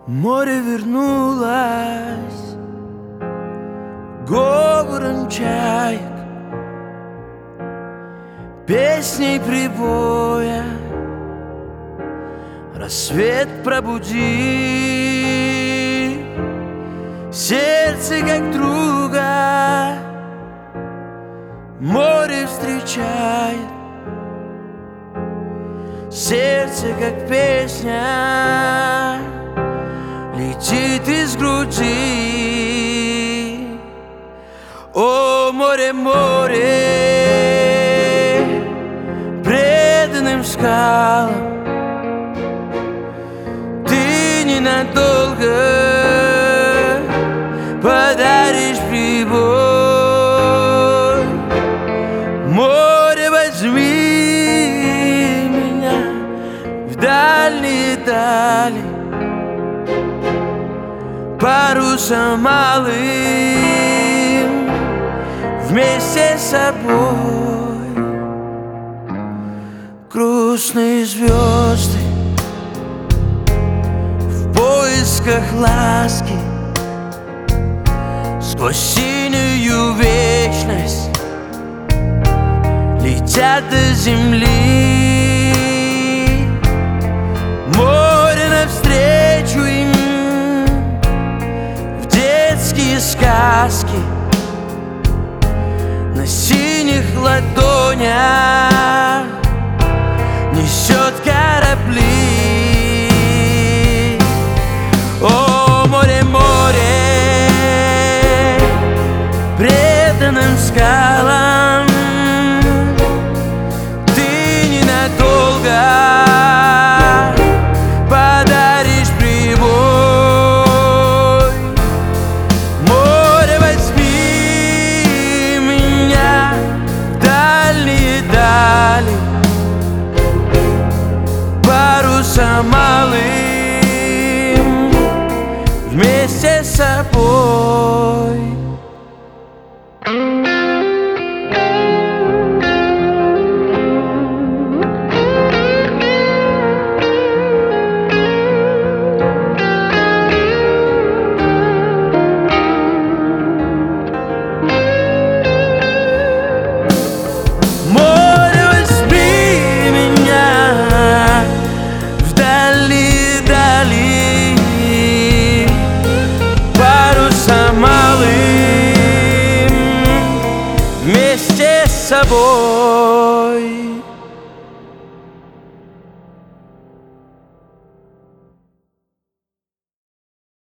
Море вернулось говором чаек, песней прибоя. Рассвет пробуди сердце как друга, море встречает сердце как песня, летит из груди. О, море, море, преданным скалам, ты ненадолго подаришь прибой. Море, возьми меня в дальние дали, парусом малым вместе с собой. Грустные звезды в поисках ласки, сквозь синюю вечность летят до земли. Море навстречу им, сказки на синих ладонях несет корабли. О, море, море, преданным скалам, ты ненадолго подаришь прибой. Парусом малым вместе с собой. Вместе с собой.